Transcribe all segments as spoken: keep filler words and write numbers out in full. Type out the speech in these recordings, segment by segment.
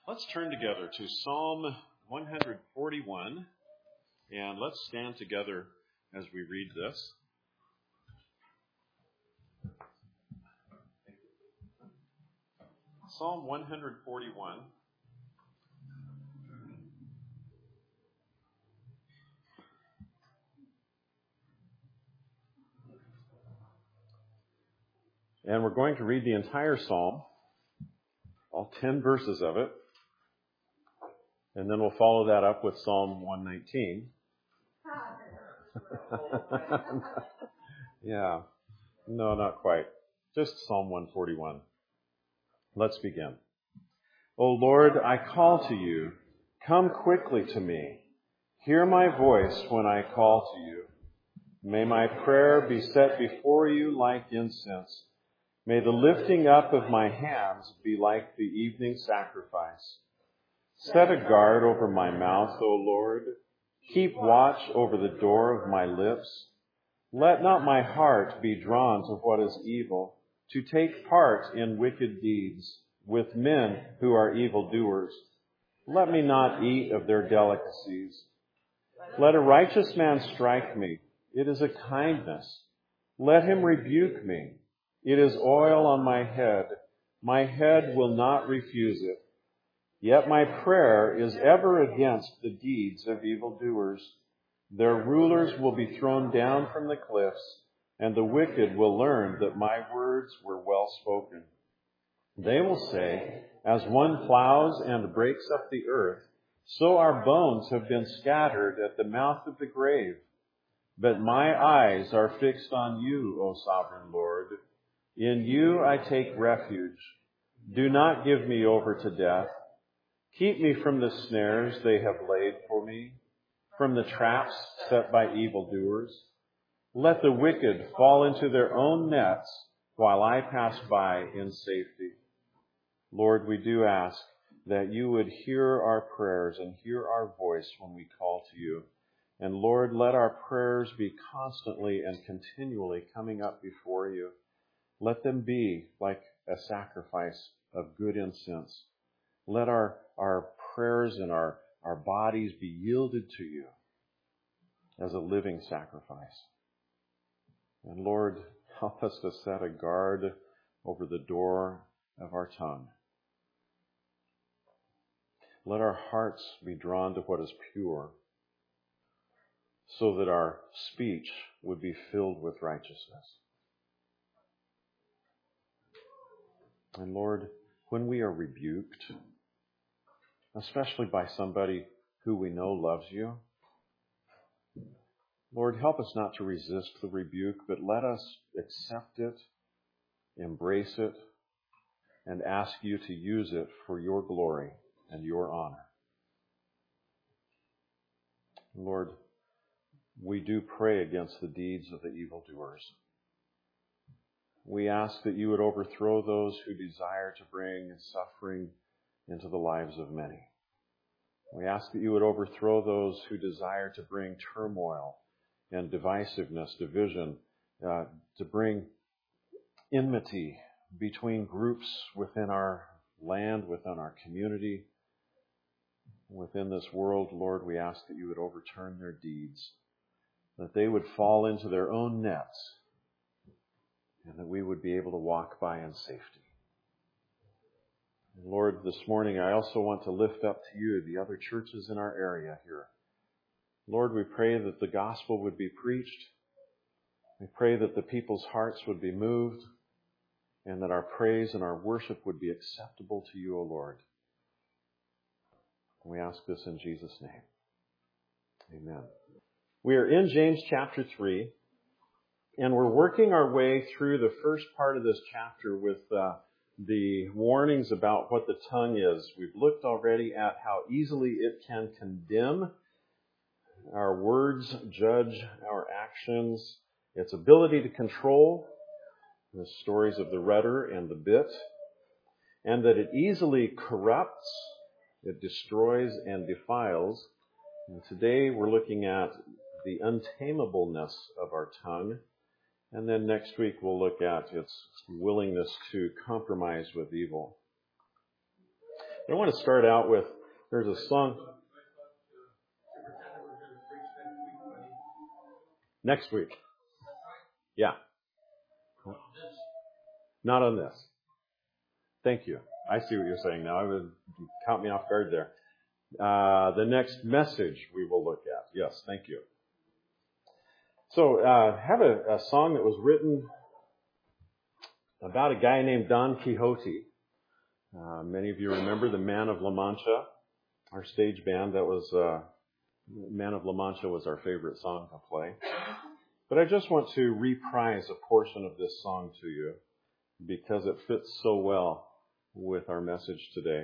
Let's turn together to Psalm one forty-one, and let's stand together as we read this. Psalm one forty-one. And we're going to read the entire psalm, all ten verses of it. And then we'll follow that up with Psalm one nineteen. Yeah. No, not quite. Just Psalm one forty-one. Let's begin. O Lord, I call to you. Come quickly to me. Hear my voice when I call to you. May my prayer be set before you like incense. May the lifting up of my hands be like the evening sacrifice. Set a guard over my mouth, O Lord. Keep watch over the door of my lips. Let not my heart be drawn to what is evil, to take part in wicked deeds with men who are evildoers. Let me not eat of their delicacies. Let a righteous man strike me. It is a kindness. Let him rebuke me. It is oil on my head. My head will not refuse it. Yet my prayer is ever against the deeds of evildoers. Their rulers will be thrown down from the cliffs, and the wicked will learn that my words were well spoken. They will say, as one plows and breaks up the earth, so our bones have been scattered at the mouth of the grave. But my eyes are fixed on you, O sovereign Lord. In you I take refuge. Do not give me over to death. Keep me from the snares they have laid for me, from the traps set by evildoers. Let the wicked fall into their own nets while I pass by in safety. Lord, we do ask that you would hear our prayers and hear our voice when we call to you. And Lord, let our prayers be constantly and continually coming up before you. Let them be like a sacrifice of good incense. Let our, our prayers and our, our bodies be yielded to you as a living sacrifice. And Lord, help us to set a guard over the door of our tongue. Let our hearts be drawn to what is pure, so that our speech would be filled with righteousness. And Lord, when we are rebuked, especially by somebody who we know loves you, Lord, help us not to resist the rebuke, but let us accept it, embrace it, and ask you to use it for your glory and your honor. Lord, we do pray against the deeds of the evildoers. We ask that you would overthrow those who desire to bring suffering into the lives of many. We ask that you would overthrow those who desire to bring turmoil and divisiveness, division, uh, to bring enmity between groups within our land, within our community, within this world. Lord, we ask that you would overturn their deeds, that they would fall into their own nets, and that we would be able to walk by in safety. And Lord, this morning I also want to lift up to you the other churches in our area here. Lord, we pray that the gospel would be preached. We pray that the people's hearts would be moved, and that our praise and our worship would be acceptable to you, O Lord. And we ask this in Jesus' name. Amen. We are in James chapter three. And we're working our way through the first part of this chapter with uh, the warnings about what the tongue is. We've looked already at how easily it can condemn. Our words judge our actions. Its ability to control, the stories of the rudder and the bit. And that it easily corrupts, it destroys and defiles. And today we're looking at the untamableness of our tongue. And then next week we'll look at its willingness to compromise with evil. I want to start out with, there's a song. Next week. Yeah. Not on this. Thank you. I see what you're saying now. I would caught me off guard there. Uh, the next message we will look at. Yes, thank you. So, uh, I have a, a song that was written about a guy named Don Quixote. Uh, many of you remember the Man of La Mancha, our stage band. That was, uh, Man of La Mancha was our favorite song to play. But I just want to reprise a portion of this song to you because it fits so well with our message today.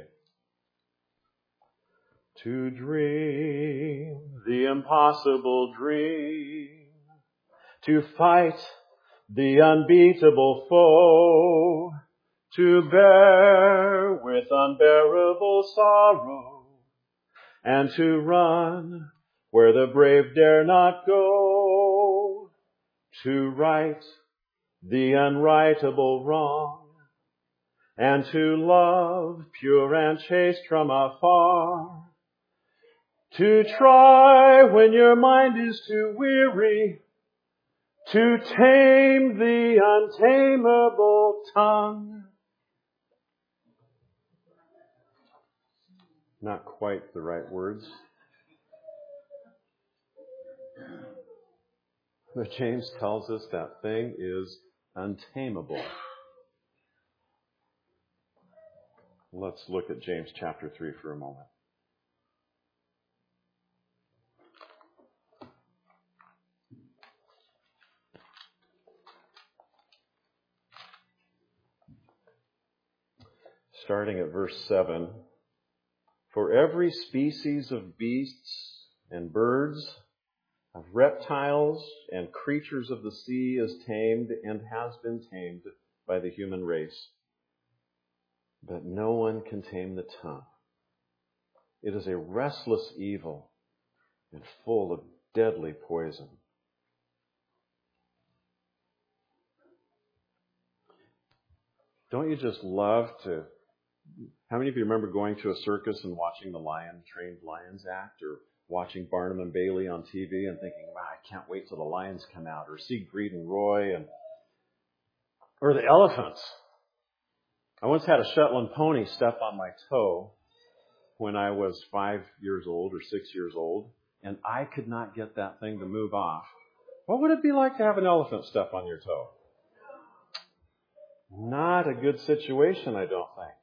To dream the impossible dream, to fight the unbeatable foe, to bear with unbearable sorrow, and to run where the brave dare not go, to right the unrightable wrong, and to love pure and chaste from afar, to try when your mind is too weary, to tame the untamable tongue. Not quite the right words. But James tells us that thing is untamable. Let's look at James chapter three for a moment. Starting at verse seven. For every species of beasts and birds, of reptiles and creatures of the sea is tamed and has been tamed by the human race. But no one can tame the tongue. It is a restless evil and full of deadly poison. Don't you just love to... How many of you remember going to a circus and watching the lion, trained lions act, or watching Barnum and Bailey on T V and thinking, wow, I can't wait till the lions come out, or Siegfried and Roy, and or the elephants. I once had a Shetland pony step on my toe when I was five years old or six years old, and I could not get that thing to move off. What would it be like to have an elephant step on your toe? Not a good situation, I don't think.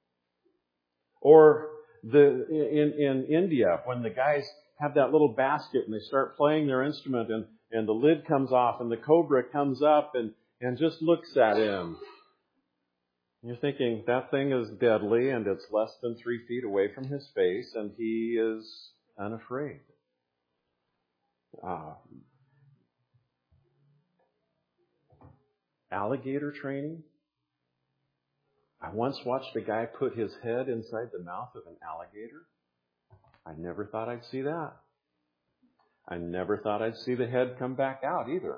Or the in, in India, when the guys have that little basket and they start playing their instrument and, and the lid comes off and the cobra comes up and, and just looks at him. You're thinking, that thing is deadly and it's less than three feet away from his face and he is unafraid. Uh, alligator training. I once watched a guy put his head inside the mouth of an alligator. I never thought I'd see that. I never thought I'd see the head come back out either.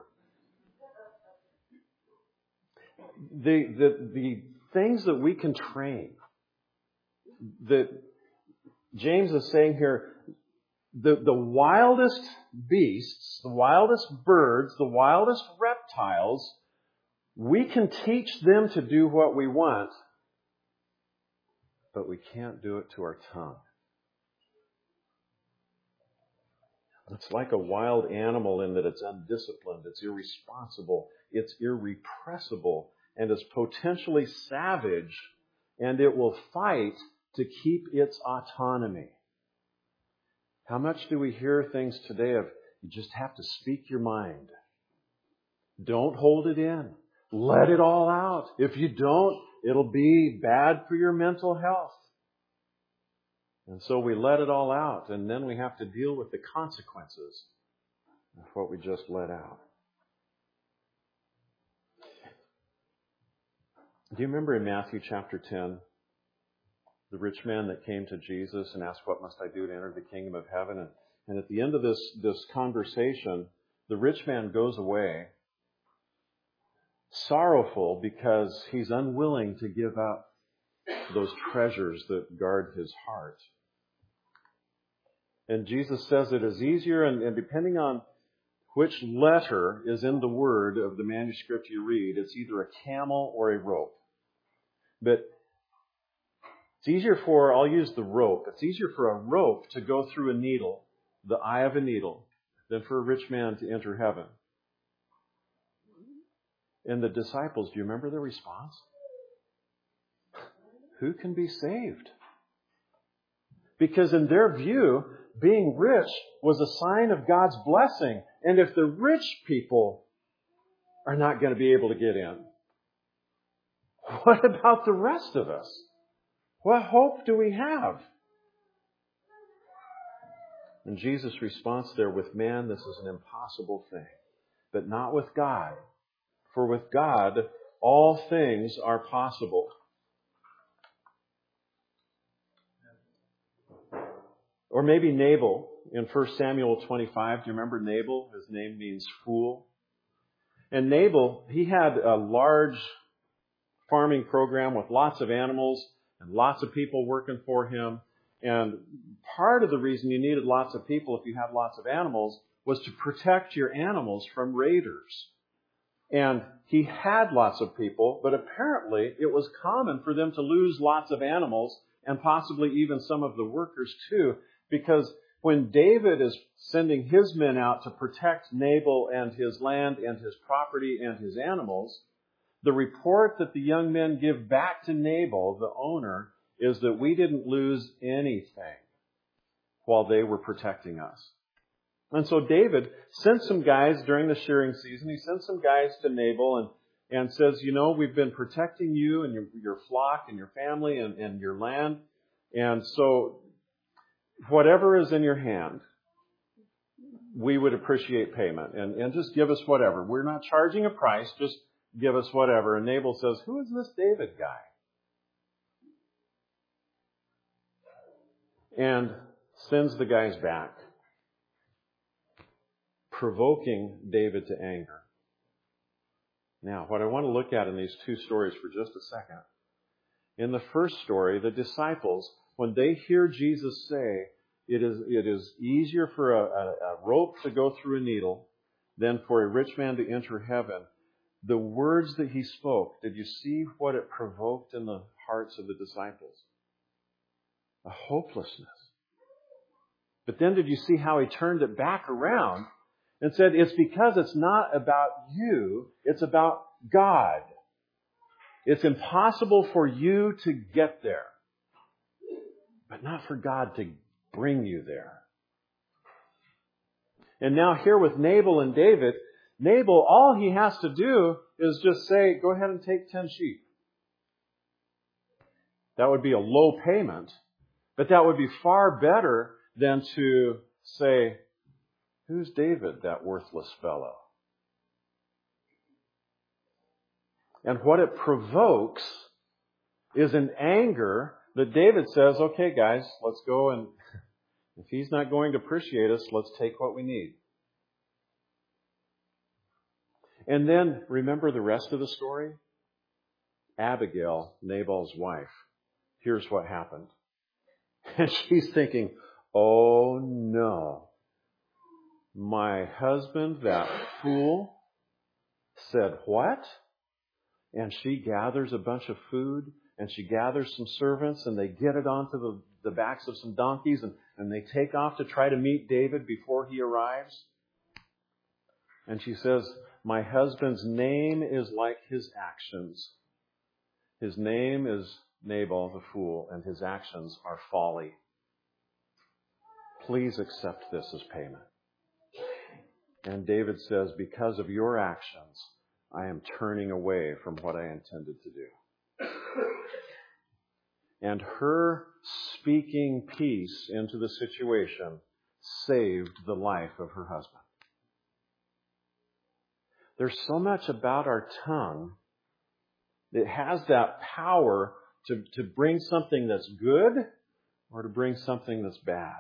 The, the, the things that we can train, that James is saying here, the, the wildest beasts, the wildest birds, the wildest reptiles, we can teach them to do what we want, but we can't do it to our tongue. It's like a wild animal in that it's undisciplined, it's irresponsible, it's irrepressible, and it's potentially savage, and it will fight to keep its autonomy. How much do we hear things today of, you just have to speak your mind. Don't hold it in. Let it all out. If you don't, it'll be bad for your mental health. And so we let it all out, and then we have to deal with the consequences of what we just let out. Do you remember in Matthew chapter ten, the rich man that came to Jesus and asked, what must I do to enter the kingdom of heaven? And, and at the end of this, this conversation, the rich man goes away sorrowful because he's unwilling to give up those treasures that guard his heart. And Jesus says it is easier, and, and depending on which letter is in the word of the manuscript you read, it's either a camel or a rope. But it's easier for, I'll use the rope, it's easier for a rope to go through a needle, the eye of a needle, than for a rich man to enter heaven. And the disciples, do you remember their response? Who can be saved? Because in their view, being rich was a sign of God's blessing. And if the rich people are not going to be able to get in, what about the rest of us? What hope do we have? And Jesus' response there, with man, this is an impossible thing, but not with God. For with God, all things are possible. Or maybe Nabal in First Samuel twenty-five. Do you remember Nabal? His name means fool. And Nabal, he had a large farming program with lots of animals and lots of people working for him. And part of the reason you needed lots of people if you had lots of animals was to protect your animals from raiders. And he had lots of people, but apparently it was common for them to lose lots of animals and possibly even some of the workers too, because when David is sending his men out to protect Nabal and his land and his property and his animals, the report that the young men give back to Nabal, the owner, is that we didn't lose anything while they were protecting us. And so David sent some guys during the shearing season. He sent some guys to Nabal and, and says, you know, we've been protecting you and your, your flock and your family and, and your land. And so whatever is in your hand, we would appreciate payment. And, and just give us whatever. We're not charging a price. Just give us whatever. And Nabal says, who is this David guy? And sends the guys back, provoking David to anger. Now, what I want to look at in these two stories for just a second. In the first story, the disciples, when they hear Jesus say, it is, it is easier for a, a, a rope to go through a needle than for a rich man to enter heaven, the words that he spoke, did you see what it provoked in the hearts of the disciples? A hopelessness. But then did you see how he turned it back around and said, it's because it's not about you, it's about God. It's impossible for you to get there, but not for God to bring you there. And now here with Nabal and David, Nabal, all he has to do is just say, go ahead and take ten sheep. That would be a low payment, but that would be far better than to say, who's David, that worthless fellow? And what it provokes is an anger that David says, okay, guys, let's go, and if he's not going to appreciate us, let's take what we need. And then, remember the rest of the story? Abigail, Nabal's wife, here's what happened. And she's thinking, oh no, my husband, that fool, said what? And she gathers a bunch of food, and she gathers some servants, and they get it onto the, the backs of some donkeys, and, and they take off to try to meet David before he arrives. And she says, my husband's name is like his actions. His name is Nabal the fool, and his actions are folly. Please accept this as payment. And David says, because of your actions, I am turning away from what I intended to do. And her speaking peace into the situation saved the life of her husband. There's so much about our tongue that has that power to, to bring something that's good or to bring something that's bad.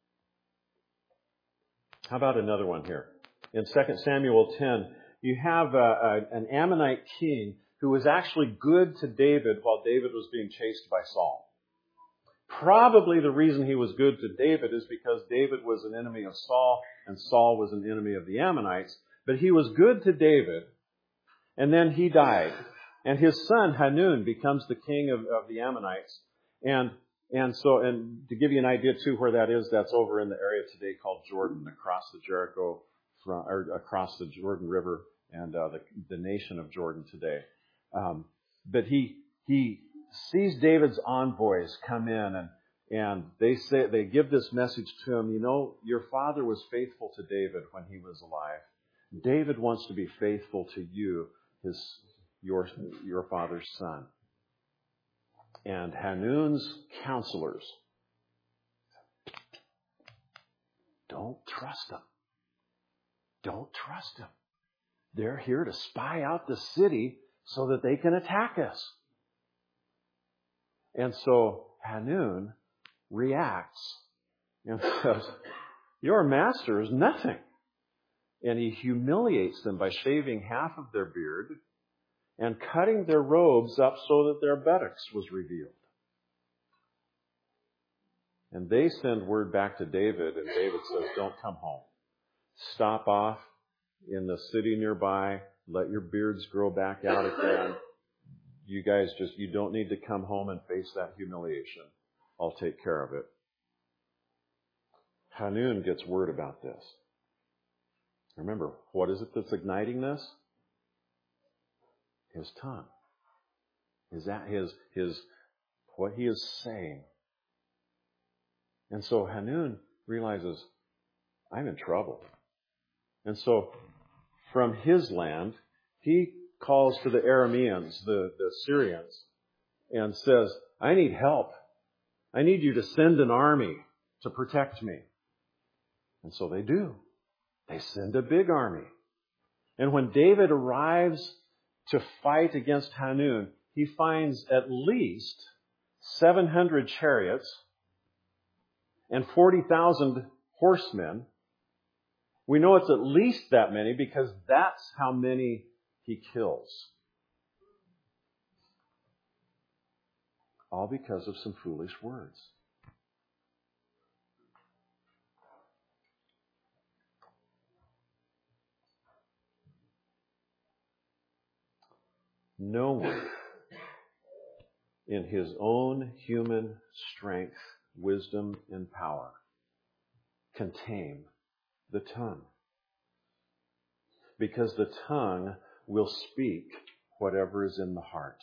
How about another one here? In Second Samuel ten, you have a, a, an Ammonite king who was actually good to David while David was being chased by Saul. Probably the reason he was good to David is because David was an enemy of Saul and Saul was an enemy of the Ammonites. But he was good to David, and then he died. And his son Hanun becomes the king of, of the Ammonites. And and so, and to give you an idea too where that is, that's over in the area today called Jordan, across the Jericho, from, or across the Jordan River and uh, the, the nation of Jordan today. Um, but he he sees David's envoys come in, and and they say they give this message to him. You know, your father was faithful to David when he was alive. David wants to be faithful to you, his your your father's son. And Hanun's counselors, don't trust them. Don't trust them. They're here to spy out the city so that they can attack us. And so Hanun reacts and says, your master is nothing. And he humiliates them by shaving half of their beard and cutting their robes up so that their buttocks was revealed. And they send word back to David, and David says, don't come home. Stop off in the city nearby. Let your beards grow back out again. You guys just, you don't need to come home and face that humiliation. I'll take care of it. Hanun gets word about this. Remember, what is it that's igniting this? His tongue. Is that his, his, what he is saying. And so Hanun realizes, I'm in trouble. And so from his land, he calls to the Arameans, the, the Syrians, and says, I need help. I need you to send an army to protect me. And so they do. They send a big army. And when David arrives to fight against Hanun, he finds at least seven hundred chariots and forty thousand horsemen. We know it's at least that many because that's how many he kills. All because of some foolish words. No one in his own human strength, wisdom, and power can tame the tongue. Because the tongue will speak whatever is in the heart.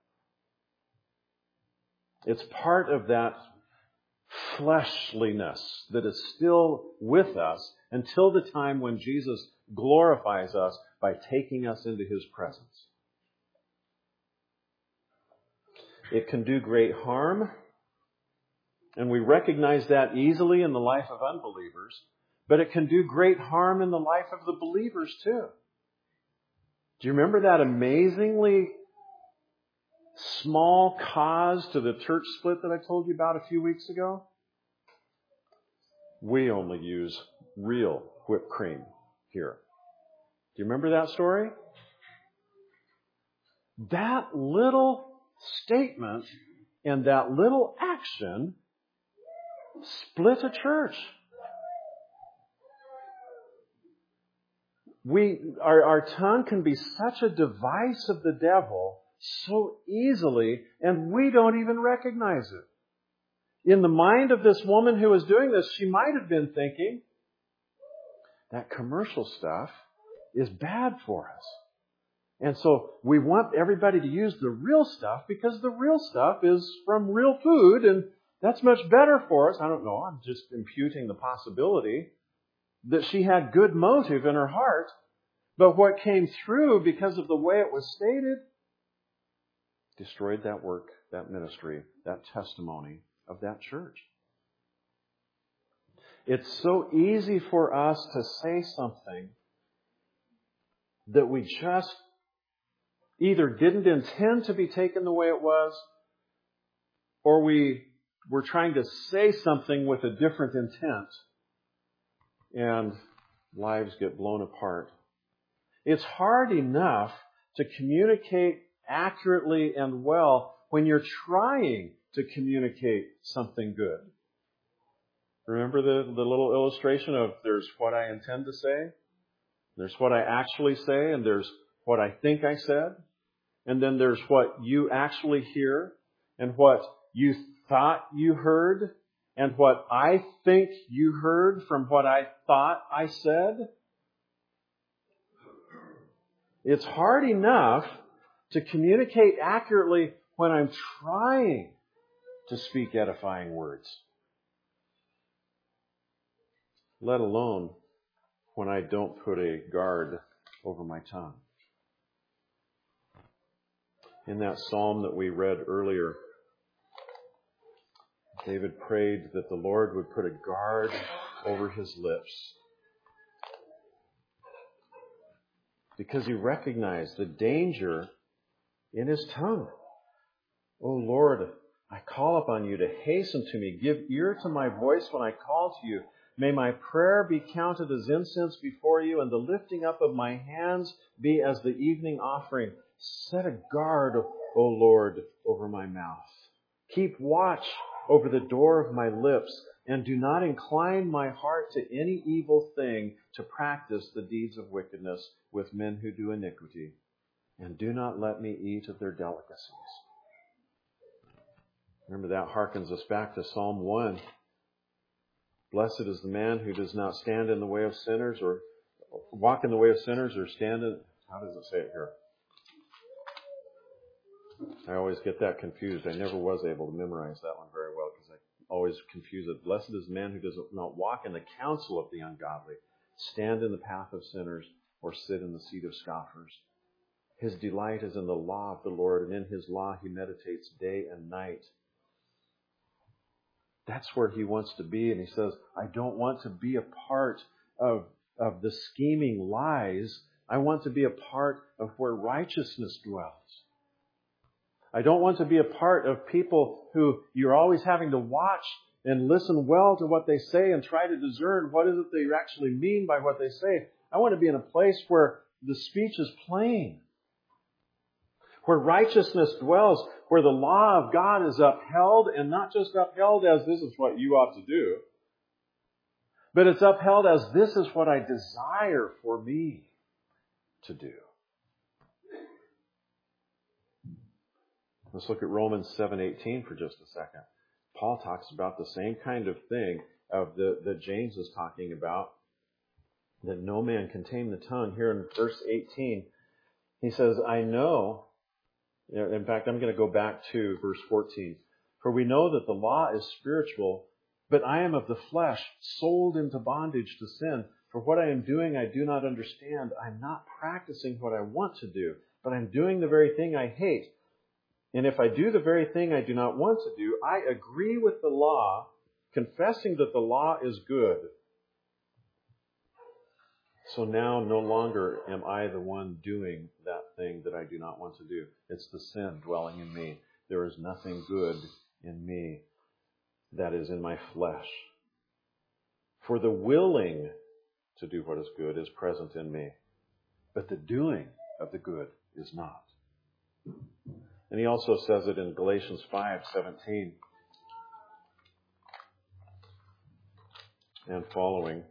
It's part of that fleshliness that is still with us until the time when Jesus glorifies us by taking us into His presence. It can do great harm, and we recognize that easily in the life of unbelievers, but it can do great harm in the life of the believers too. Do you remember that amazingly small cause to the church split that I told you about a few weeks ago? We only use real whipped cream here. Do you remember that story? That little statement and that little action split a church. We, our, our tongue can be such a device of the devil so easily, and we don't even recognize it. In the mind of this woman who was doing this, she might have been thinking, that commercial stuff is bad for us. And so we want everybody to use the real stuff because the real stuff is from real food and that's much better for us. I don't know. I'm just imputing the possibility that she had good motive in her heart. But what came through because of the way it was stated destroyed that work, that ministry, that testimony of that church. It's so easy for us to say something that we just either didn't intend to be taken the way it was, or we were trying to say something with a different intent, and lives get blown apart. It's hard enough to communicate accurately and well when you're trying to communicate something good. Remember the, the little illustration of there's what I intend to say, there's what I actually say, and there's what I think I said, and then there's what you actually hear, and what you thought you heard, and what I think you heard from what I thought I said. It's hard enough to communicate accurately when I'm trying to speak edifying words, let alone when I don't put a guard over my tongue. In that psalm that we read earlier, David prayed that the Lord would put a guard over his lips, because he recognized the danger in his tongue. O Lord, I call upon you to hasten to me. Give ear to my voice when I call to you. May my prayer be counted as incense before you, and the lifting up of my hands be as the evening offering. Set a guard, O Lord, over my mouth. Keep watch over the door of my lips, and do not incline my heart to any evil thing, to practice the deeds of wickedness with men who do iniquity, and do not let me eat of their delicacies. Remember, that harkens us back to Psalm one. Blessed is the man who does not stand in the way of sinners, or walk in the way of sinners, or stand in... How does it say it here? I always get that confused. I never was able to memorize that one very well because I always confuse it. Blessed is the man who does not walk in the counsel of the ungodly, stand in the path of sinners, or sit in the seat of scoffers. His delight is in the law of the Lord, and in his law he meditates day and night. That's where he wants to be. And he says, I don't want to be a part of, of the scheming lies. I want to be a part of where righteousness dwells. I don't want to be a part of people who you're always having to watch and listen well to what they say and try to discern what is it they actually mean by what they say. I want to be in a place where the speech is plain, where righteousness dwells, where the law of God is upheld, and not just upheld as this is what you ought to do, but it's upheld as this is what I desire for me to do. Let's look at Romans seven eighteen for just a second. Paul talks about the same kind of thing of the, that James is talking about, that no man can tame the tongue. Here in verse eighteen, he says, I know, in fact, I'm going to go back to verse fourteen. For we know that the law is spiritual, but I am of the flesh, sold into bondage to sin. For what I am doing I do not understand. I'm not practicing what I want to do, but I'm doing the very thing I hate. And if I do the very thing I do not want to do, I agree with the law, confessing that the law is good. So now no longer am I the one doing that thing that I do not want to do. It's the sin dwelling in me. There is nothing good in me that is in my flesh. For the willing to do what is good is present in me, but the doing of the good is not. And he also says it in Galatians five seventeen and following.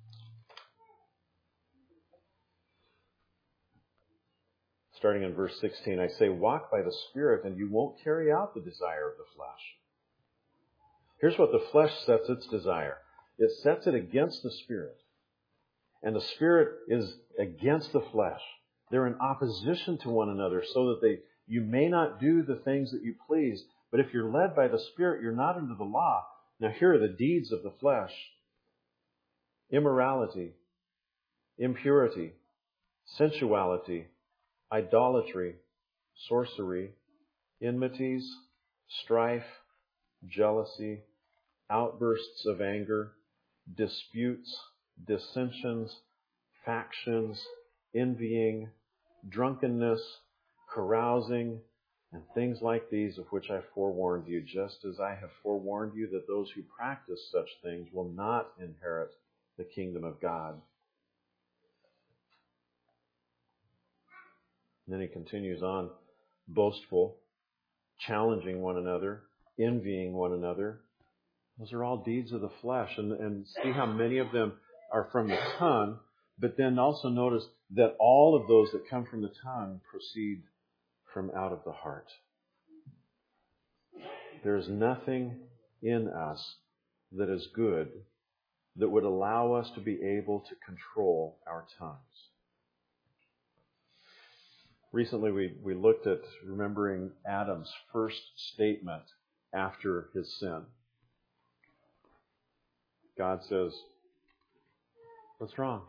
Starting in verse sixteen, I say, walk by the Spirit, and you won't carry out the desire of the flesh. Here's what the flesh sets its desire. It sets it against the Spirit. And the Spirit is against the flesh. They're in opposition to one another so that they you may not do the things that you please. But if you're led by the Spirit, you're not under the law. Now here are the deeds of the flesh. Immorality, impurity, sensuality, idolatry, sorcery, enmities, strife, jealousy, outbursts of anger, disputes, dissensions, factions, envying, drunkenness, carousing, and things like these, of which I forewarned you, just as I have forewarned you that those who practice such things will not inherit the kingdom of God. And then he continues on, boastful, challenging one another, envying one another. Those are all deeds of the flesh. And, and see how many of them are from the tongue, but then also notice that all of those that come from the tongue proceed from out of the heart. There is nothing in us that is good that would allow us to be able to control our tongues. Recently we, we looked at remembering Adam's first statement after his sin. God says, "What's wrong?"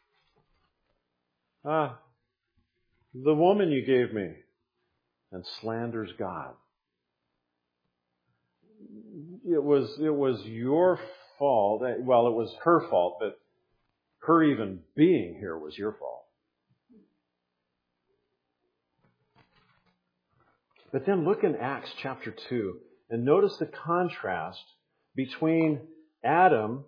"Ah, the woman you gave me," and slanders God. It was, it was your fault. Well, it was her fault, but her even being here was your fault. But then look in Acts chapter two and notice the contrast between Adam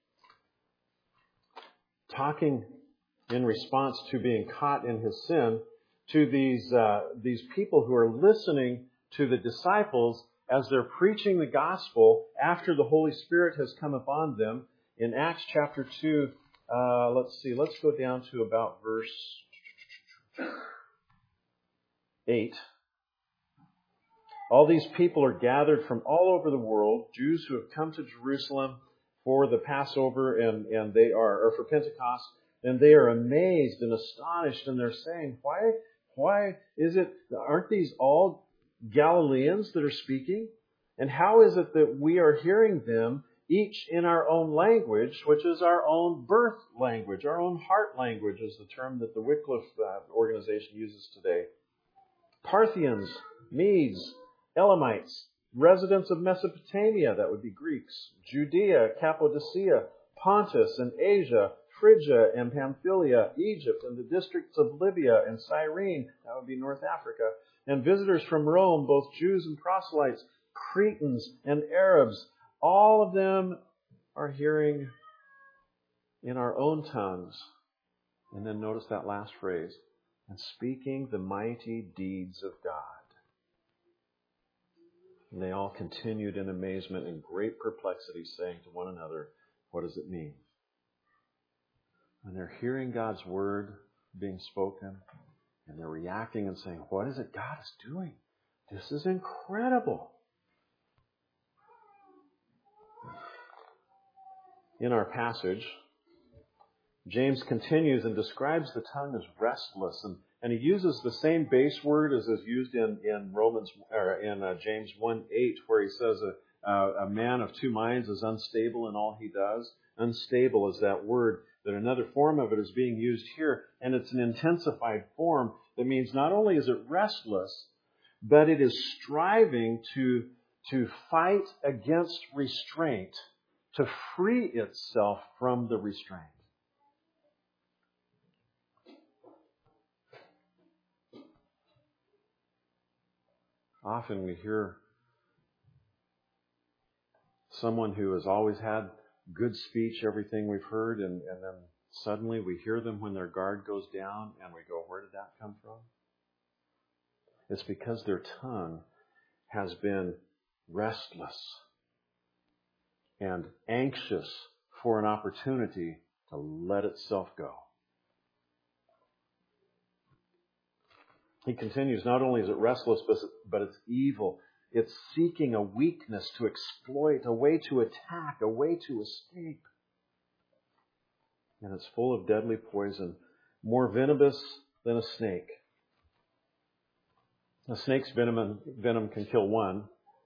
talking in response to being caught in his sin to these uh, these people who are listening to the disciples as they're preaching the gospel after the Holy Spirit has come upon them. In Acts chapter two, uh, let's see, let's go down to about verse eight. All these people are gathered from all over the world, Jews who have come to Jerusalem for the Passover and, and they are, or for Pentecost, and they are amazed and astonished, and they're saying, why, why is it, aren't these all Galileans that are speaking? And how is it that we are hearing them each in our own language, which is our own birth language, our own heart language is the term that the Wycliffe uh, organization uses today. Parthians, Medes, Elamites, residents of Mesopotamia, that would be Greeks, Judea, Cappadocia, Pontus and Asia, Phrygia and Pamphylia, Egypt and the districts of Libya and Cyrene, that would be North Africa, and visitors from Rome, both Jews and proselytes, Cretans and Arabs, all of them are hearing in our own tongues. And then notice that last phrase, and speaking the mighty deeds of God. And they all continued in amazement and great perplexity, saying to one another, what does it mean? And they're hearing God's word being spoken, and they're reacting and saying, what is it God is doing? This is incredible. In our passage, James continues and describes the tongue as restless, and, and he uses the same base word as is used in, in Romans or in uh, James one eight, where he says a, a, a man of two minds is unstable in all he does. Unstable is that word, that another form of it is being used here, and it's an intensified form that means not only is it restless, but it is striving to, to fight against restraint, to free itself from the restraint. Often we hear someone who has always had good speech, everything we've heard, and, and then suddenly we hear them when their guard goes down and we go, where did that come from? It's because their tongue has been restless and anxious for an opportunity to let itself go. He continues, not only is it restless, but it's evil. It's seeking a weakness to exploit, a way to attack, a way to escape. And it's full of deadly poison, more venomous than a snake. A snake's venom, venom can kill one.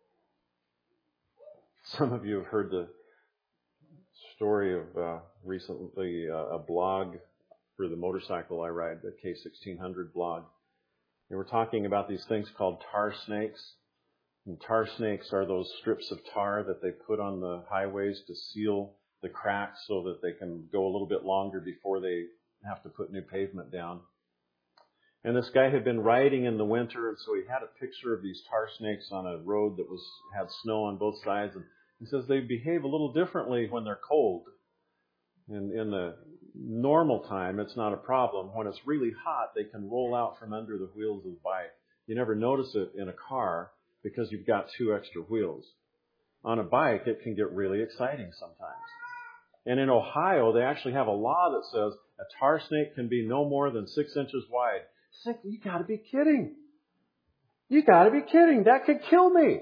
Some of you have heard the story of uh, recently uh, a blog for the motorcycle I ride, the K sixteen hundred blog. They were talking about these things called tar snakes. And tar snakes are those strips of tar that they put on the highways to seal the cracks so that they can go a little bit longer before they have to put new pavement down. And this guy had been riding in the winter, and so he had a picture of these tar snakes on a road that was had snow on both sides. And he says they behave a little differently when they're cold. In, in the normal time, it's not a problem. When it's really hot, they can roll out from under the wheels of the bike You never notice it in a car because you've got two extra wheels. On a bike, it can get really exciting sometimes. And in Ohio, they actually have a law that says a tar snake can be no more than six inches wide. Six, you gotta be kidding. You gotta be kidding. That could kill me.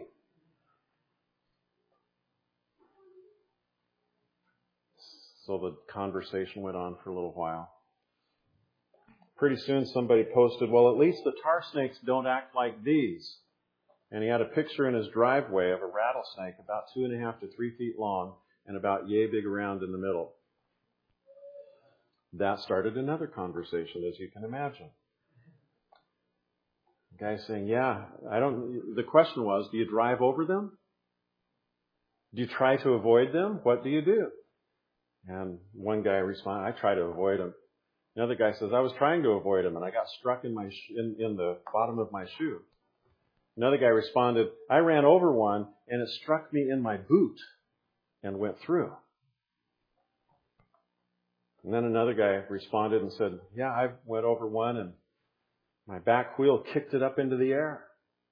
So the conversation went on for a little while. Pretty soon somebody posted, well, at least the tar snakes don't act like these. And he had a picture in his driveway of a rattlesnake about two and a half to three feet long and about yay big around in the middle. That started another conversation, as you can imagine. The guy saying, yeah, I don't, the question was, do you drive over them? Do you try to avoid them? What do you do? And one guy responded, I try to avoid them. Another guy says, I was trying to avoid them and I got struck in my sh- in, in the bottom of my shoe. Another guy responded, I ran over one and it struck me in my boot and went through. And then another guy responded and said, yeah, I went over one and my back wheel kicked it up into the air.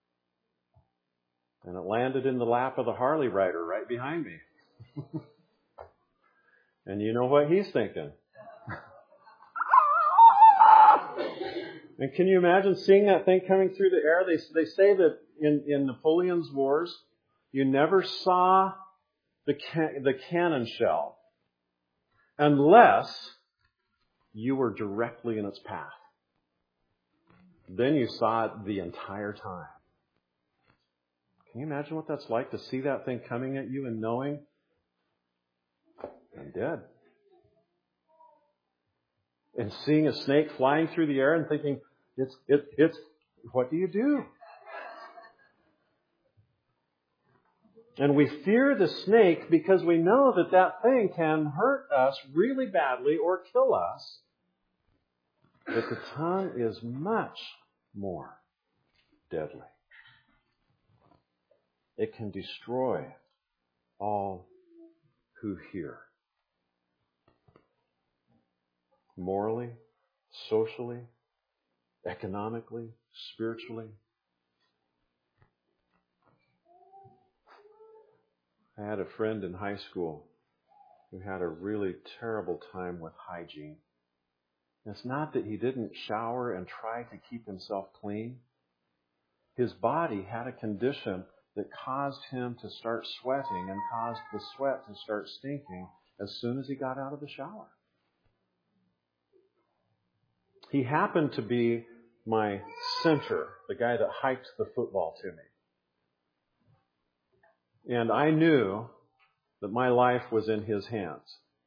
And it landed in the lap of the Harley rider right behind me. And you know what he's thinking. And can you imagine seeing that thing coming through the air? They, they say that in, in Napoleon's wars, you never saw the, can, the cannon shell unless you were directly in its path. Then you saw it the entire time. Can you imagine what that's like to see that thing coming at you and knowing I'm dead? And seeing a snake flying through the air and thinking, it's, it, it's, what do you do? And we fear the snake because we know that that thing can hurt us really badly or kill us. But the tongue is much more deadly. It can destroy all who hear. Morally, socially, economically, spiritually. I had a friend in high school who had a really terrible time with hygiene. It's not that he didn't shower and try to keep himself clean. His body had a condition that caused him to start sweating and caused the sweat to start stinking as soon as he got out of the shower. He happened to be my center, the guy that hiked the football to me. And I knew that my life was in his hands.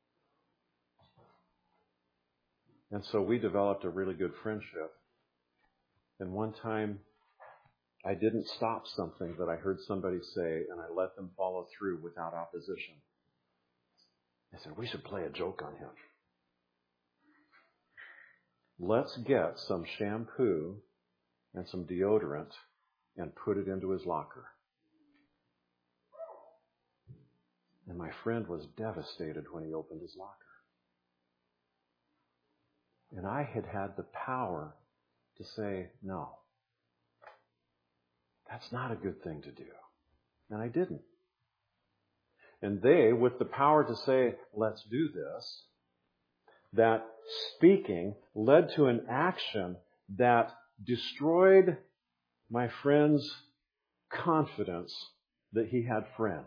And so we developed a really good friendship. And one time, I didn't stop something that I heard somebody say, and I let them follow through without opposition. I said, we should play a joke on him. Let's get some shampoo and some deodorant and put it into his locker. And my friend was devastated when he opened his locker. And I had had the power to say, no, that's not a good thing to do. And I didn't. And they, with the power to say, let's do this, that speaking led to an action that destroyed my friend's confidence that he had friends.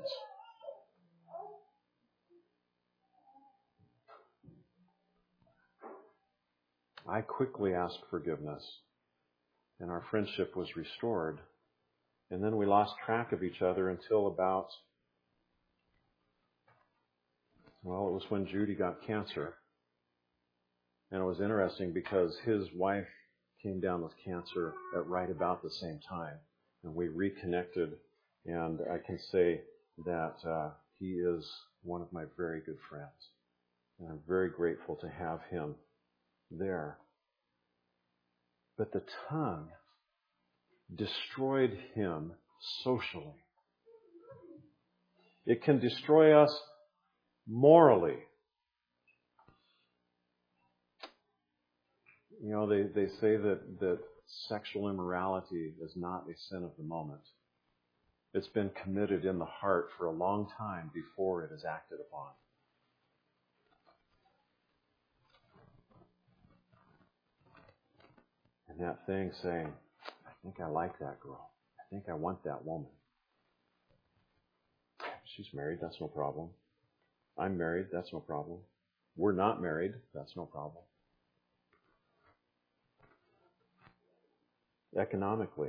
I quickly asked forgiveness, and our friendship was restored. And then we lost track of each other until about, well, it was when Judy got cancer. And it was interesting because his wife came down with cancer at right about the same time. And we reconnected, and I can say that uh, he is one of my very good friends. And I'm very grateful to have him there. But the tongue destroyed him socially. It can destroy us morally. You know, they, they say that, that sexual immorality is not a sin of the moment. It's been committed in the heart for a long time before it is acted upon. And that thing saying, I think I like that girl. I think I want that woman. She's married, that's no problem. I'm married, that's no problem. We're not married, that's no problem. Economically,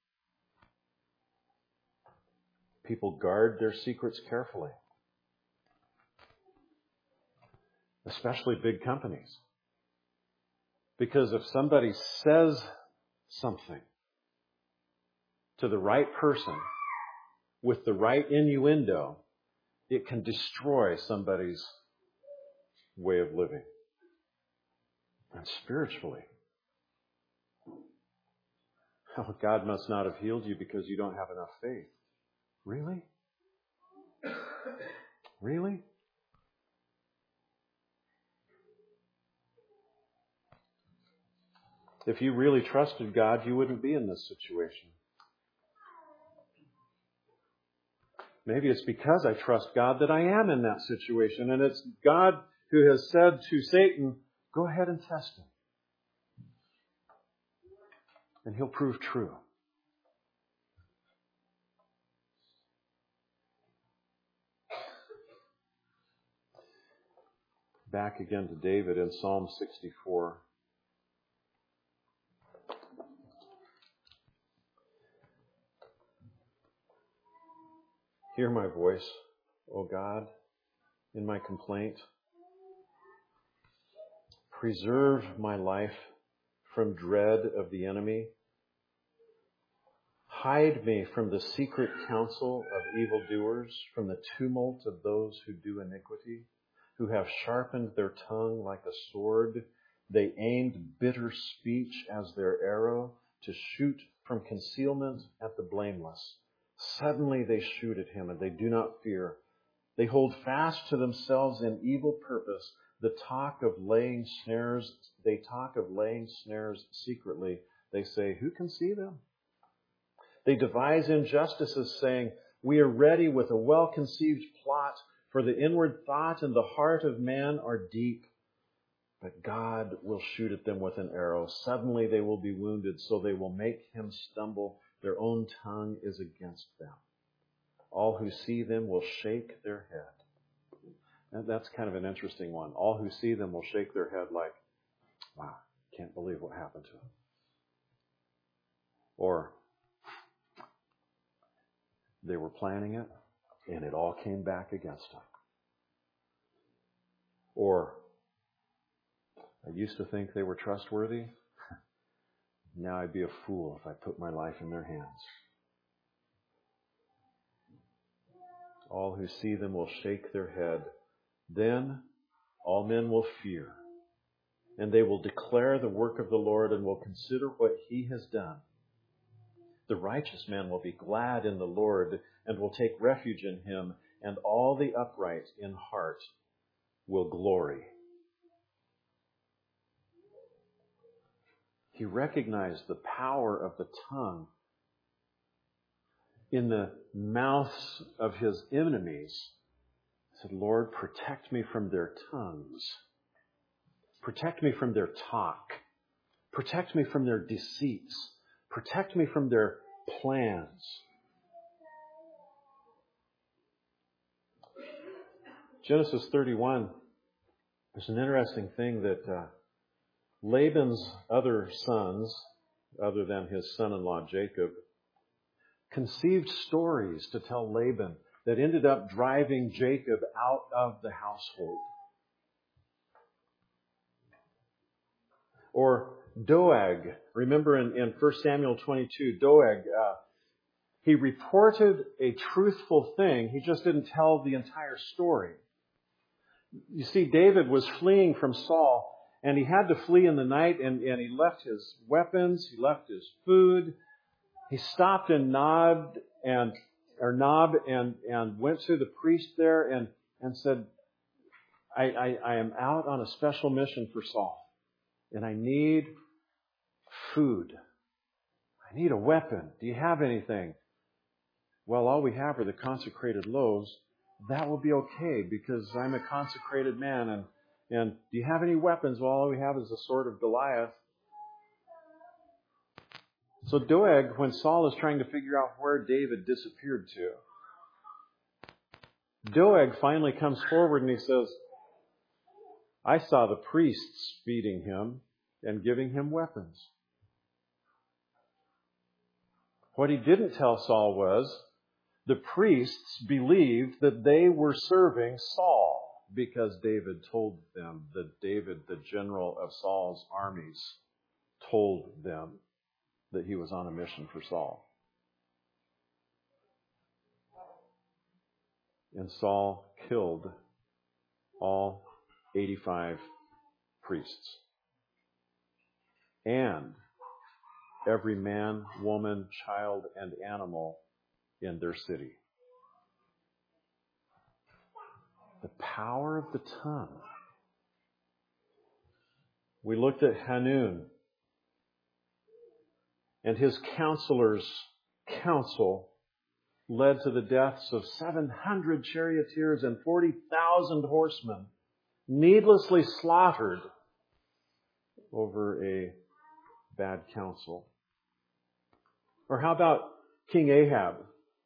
people guard their secrets carefully, especially big companies. Because if somebody says something to the right person with the right innuendo, it can destroy somebody's way of living. And spiritually, oh, God must not have healed you because you don't have enough faith. Really? Really? If you really trusted God, you wouldn't be in this situation. Maybe it's because I trust God that I am in that situation. And it's God who has said to Satan, go ahead and test him. And he'll prove true. Back again to David in Psalm sixty-four. Hear my voice, O God, in my complaint. Preserve my life from dread of the enemy. Hide me from the secret counsel of evildoers, from the tumult of those who do iniquity, who have sharpened their tongue like a sword. They aimed bitter speech as their arrow to shoot from concealment at the blameless. Suddenly they shoot at him, and they do not fear. They hold fast to themselves in evil purpose. The talk of laying snares, they talk of laying snares secretly. They say, who can see them? They devise injustices, saying, we are ready with a well-conceived plot, for the inward thought and the heart of man are deep. But God will shoot at them with an arrow. Suddenly they will be wounded, so they will make him stumble. Their own tongue is against them. All who see them will shake their head. And that's kind of an interesting one. All who see them will shake their head like, wow, can't believe what happened to him. Or, they were planning it, and it all came back against them. Or, I used to think they were trustworthy. Now I'd be a fool if I put my life in their hands. All who see them will shake their head. Then all men will fear, and they will declare the work of the Lord and will consider what he has done. The righteous man will be glad in the Lord and will take refuge in him, and all the upright in heart will glory. He recognized the power of the tongue in the mouths of his enemies. He said, Lord, protect me from their tongues. Protect me from their talk. Protect me from their deceits. Protect me from their plans. Genesis thirty-one, there's an interesting thing that uh, Laban's other sons, other than his son-in-law Jacob, conceived stories to tell Laban that ended up driving Jacob out of the household. Or Doeg, remember in, in First Samuel twenty-two, Doeg, uh, he reported a truthful thing, he just didn't tell the entire story. You see, David was fleeing from Saul, and he had to flee in the night, and, and he left his weapons, he left his food. He stopped in Nob and or Nob and, and went to the priest there and, and said, I, I, I am out on a special mission for Saul, and I need food. I need a weapon. Do you have anything? Well, all we have are the consecrated loaves. That will be okay because I'm a consecrated man. And, and do you have any weapons? Well, all we have is the sword of Goliath. So Doeg, when Saul is trying to figure out where David disappeared to, Doeg finally comes forward and he says, I saw the priests feeding him and giving him weapons. What he didn't tell Saul was the priests believed that they were serving Saul because David told them, that David, the general of Saul's armies, told them that he was on a mission for Saul. And Saul killed all eighty-five priests. And every man, woman, child, and animal in their city. The power of the tongue. We looked at Hanun and his counselors' counsel led to the deaths of seven hundred charioteers and forty thousand horsemen, needlessly slaughtered over a bad counsel. Or how about King Ahab?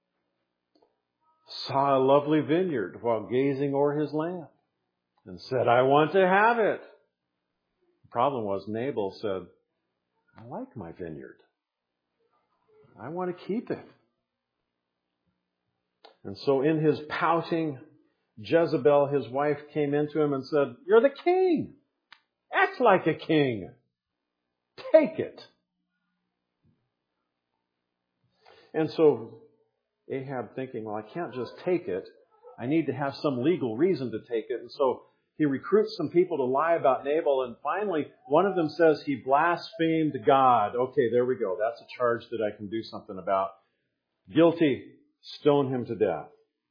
Saw a lovely vineyard while gazing o'er his land and said, I want to have it. The problem was Nabal said, I like my vineyard. I want to keep it. And so in his pouting, Jezebel, his wife, came into him and said, you're the king. Act like a king. Take it. And so Ahab thinking, well, I can't just take it. I need to have some legal reason to take it. And so he recruits some people to lie about Nabal. And finally, one of them says he blasphemed God. Okay, there we go. That's a charge that I can do something about. Guilty. Stone him to death.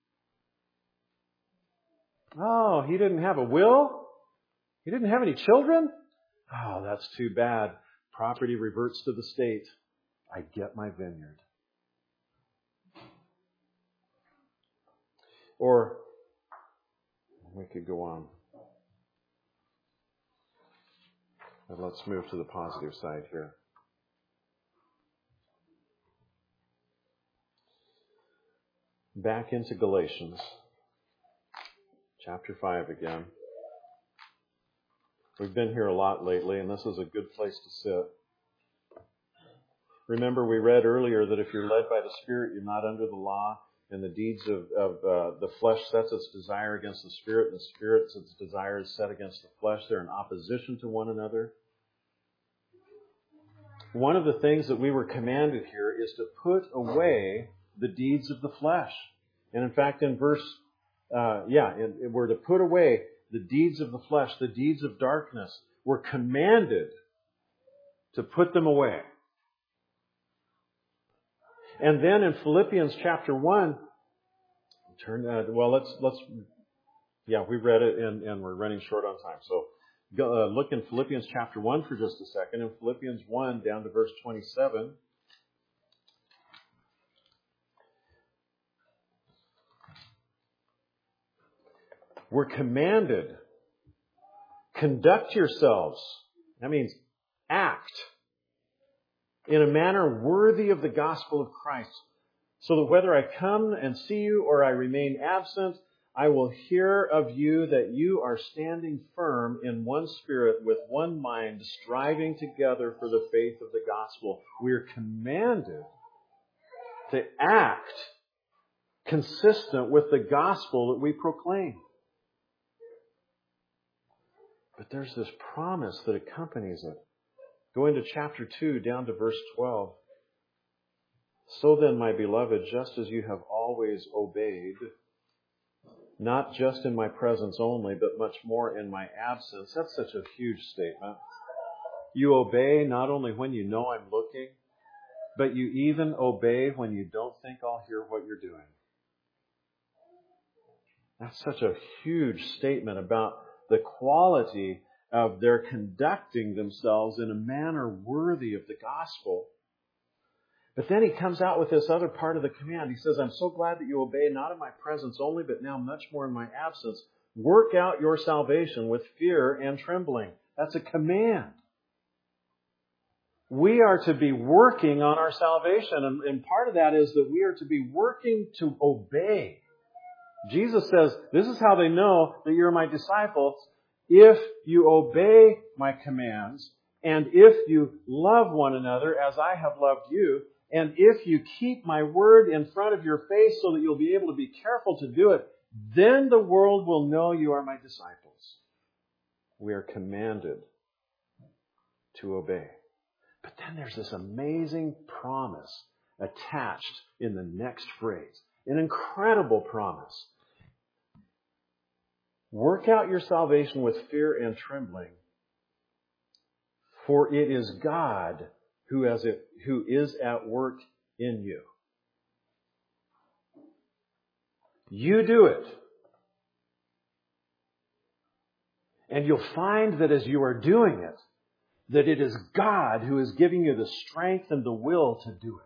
Oh, he didn't have a will? He didn't have any children? Oh, that's too bad. Property reverts to the state. I get my vineyard. Or we could go on. But let's move to the positive side here. Back into Galatians, chapter five again. We've been here a lot lately, and this is a good place to sit. Remember, we read earlier that if you're led by the Spirit, you're not under the law, and the deeds of, of uh, the flesh sets its desire against the Spirit, and the Spirit sets its desire is set against the flesh. They're in opposition to one another. One of the things that we were commanded here is to put away the deeds of the flesh. And in fact, in verse, uh, yeah, in, in, we're to put away the deeds of the flesh, the deeds of darkness. We're commanded to put them away. And then in Philippians chapter one, turn, uh, well, let's, let's, yeah, we read it and, and we're running short on time. So go, uh, look in Philippians chapter one for just a second. In Philippians one down to verse twenty-seven. We're commanded, conduct yourselves. That means act in a manner worthy of the gospel of Christ, so that whether I come and see you or I remain absent, I will hear of you that you are standing firm in one spirit with one mind, striving together for the faith of the gospel. We are commanded to act consistent with the gospel that we proclaim. But there's this promise that accompanies it. Go into chapter two, down to verse twelve. So then, my beloved, just as you have always obeyed, not just in my presence only, but much more in my absence. That's such a huge statement. You obey not only when you know I'm looking, but you even obey when you don't think I'll hear what you're doing. That's such a huge statement about the quality of their conducting themselves in a manner worthy of the gospel. But then he comes out with this other part of the command. He says, I'm so glad that you obey, not in my presence only, but now much more in my absence. Work out your salvation with fear and trembling. That's a command. We are to be working on our salvation. And, and part of that is that we are to be working to obey. Jesus says, this is how they know that you're my disciples, if you obey my commands, and if you love one another as I have loved you, and if you keep my word in front of your face so that you'll be able to be careful to do it, then the world will know you are my disciples. We are commanded to obey. But then there's this amazing promise attached in the next phrase. An incredible promise. Work out your salvation with fear and trembling, for it is God who, as it, who is at work in you. You do it. And you'll find that as you are doing it, that it is God who is giving you the strength and the will to do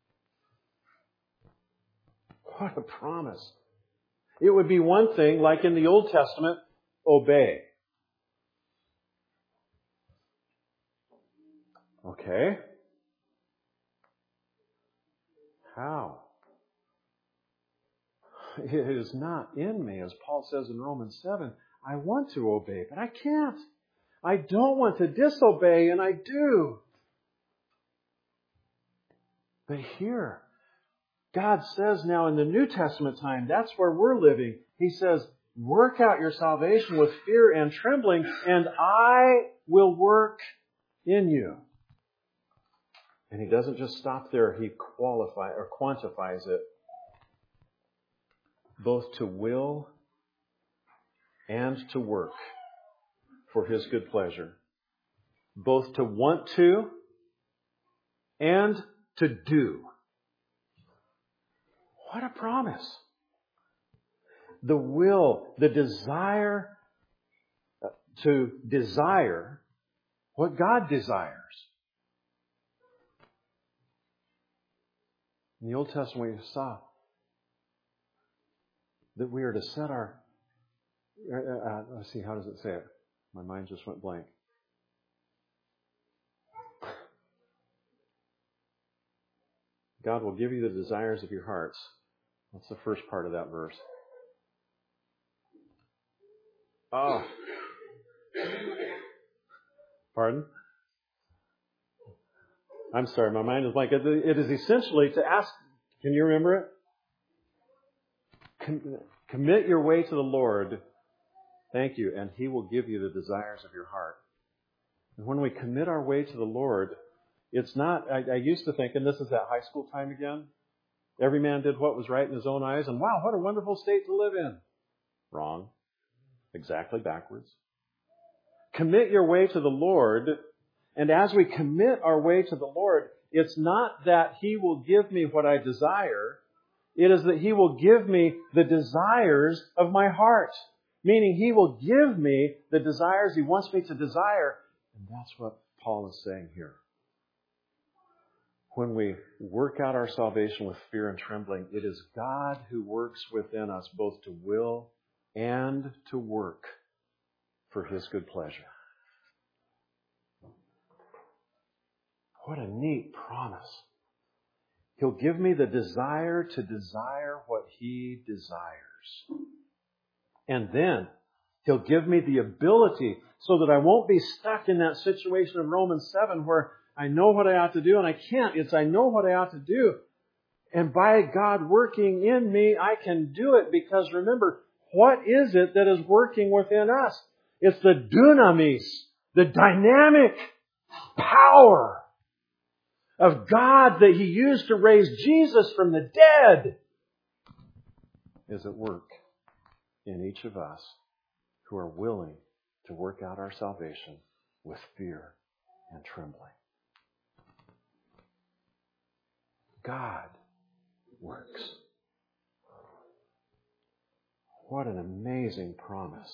it. What a promise. It would be one thing, like in the Old Testament, obey. Okay. How? It is not in me, as Paul says in Romans seven. I want to obey, but I can't. I don't want to disobey, and I do. But here, God says now in the New Testament time, that's where we're living. He says, work out your salvation with fear and trembling, and I will work in you. And he doesn't just stop there. He qualify or quantifies it. Both to will and to work for His good pleasure. Both to want to and to do. What a promise. The will, the desire to desire what God desires. In the Old Testament, we saw that we are to set our... Uh, uh, let's see, how does it say it? My mind just went blank. God will give you the desires of your hearts. What's the first part of that verse? Oh. Pardon? I'm sorry, my mind is blank. It is essentially to ask, can you remember it? Com- commit your way to the Lord. Thank you. And He will give you the desires of your heart. And when we commit our way to the Lord, it's not, I, I used to think, and this is that high school time again, every man did what was right in his own eyes, and wow, what a wonderful state to live in. Wrong. Exactly backwards. Commit your way to the Lord, and as we commit our way to the Lord, it's not that He will give me what I desire, it is that He will give me the desires of my heart. Meaning He will give me the desires He wants me to desire. And that's what Paul is saying here. When we work out our salvation with fear and trembling, it is God who works within us both to will and to work for His good pleasure. What a neat promise. He'll give me the desire to desire what He desires. And then He'll give me the ability so that I won't be stuck in that situation of Romans seven where I know what I ought to do and I can't. It's I know what I ought to do. And by God working in me, I can do it because remember, what is it that is working within us? It's the dunamis, the dynamic power of God that He used to raise Jesus from the dead is at work in each of us who are willing to work out our salvation with fear and trembling. God works. What an amazing promise.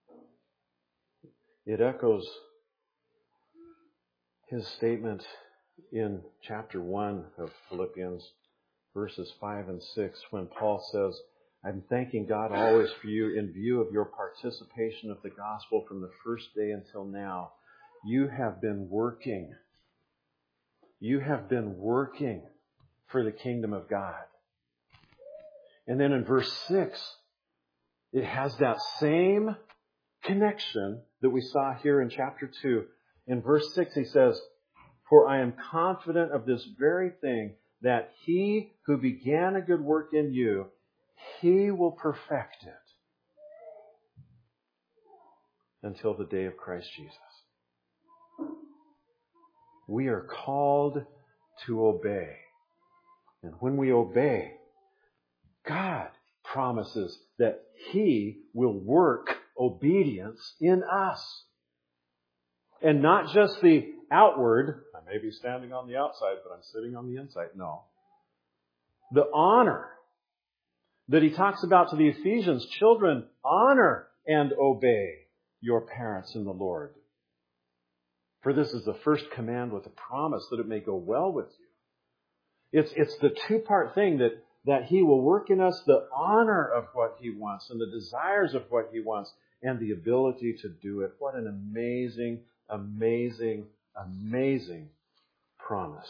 It echoes His statement in chapter one of Philippians, verses five and six, when Paul says, I'm thanking God always for you in view of your participation of the gospel from the first day until now. You have been working. You have been working for the kingdom of God. And then in verse six, it has that same connection that we saw here in chapter two. In verse six, he says, for I am confident of this very thing, that he who began a good work in you, he will perfect it until the day of Christ Jesus. We are called to obey. And when we obey, God promises that he will work obedience in us. And not just the outward, I may be standing on the outside, but I'm sitting on the inside. No. The honor that he talks about to the Ephesians, children, honor and obey your parents in the Lord. For this is the first command with a promise that it may go well with you. It's, it's the two-part thing that, that he will work in us the honor of what he wants and the desires of what he wants and the ability to do it. What an amazing, amazing, amazing promise.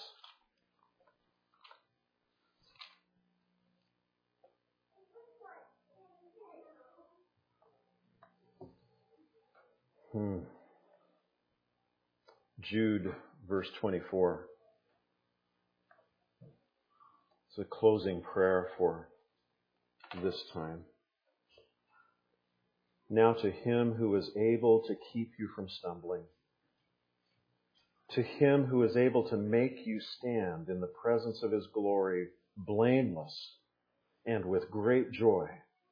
Hmm. Jude, verse twenty-four. It's a closing prayer for this time. Now to him who is able to keep you from stumbling, to him who is able to make you stand in the presence of his glory, blameless and with great joy,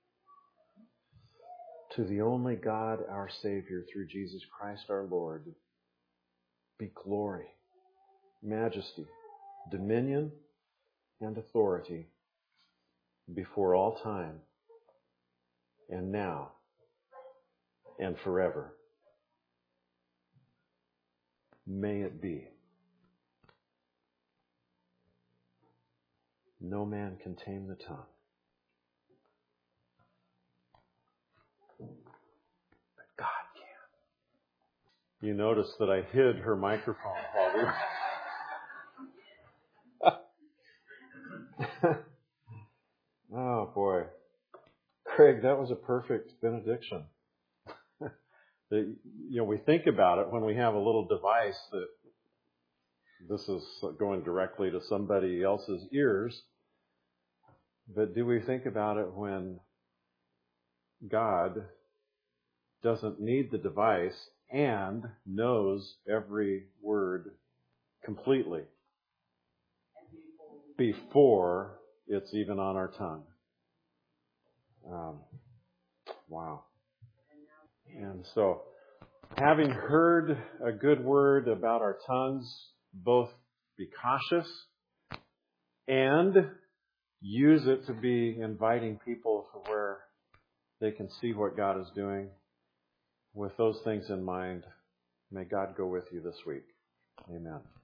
to the only God, our Savior, through Jesus Christ our Lord, be glory, majesty, dominion, and authority before all time, and now, and forever. May it be. No man can tame the tongue, but God can. You notice that I hid her microphone while we were... Oh boy. Craig, that was a perfect benediction. that, you know, we think about it when we have a little device that this is going directly to somebody else's ears. But do we think about it when God doesn't need the device and knows every word completely before it's even on our tongue? Um, wow. And so, having heard a good word about our tongues, both be cautious and use it to be inviting people to where they can see what God is doing. With those things in mind, may God go with you this week. Amen.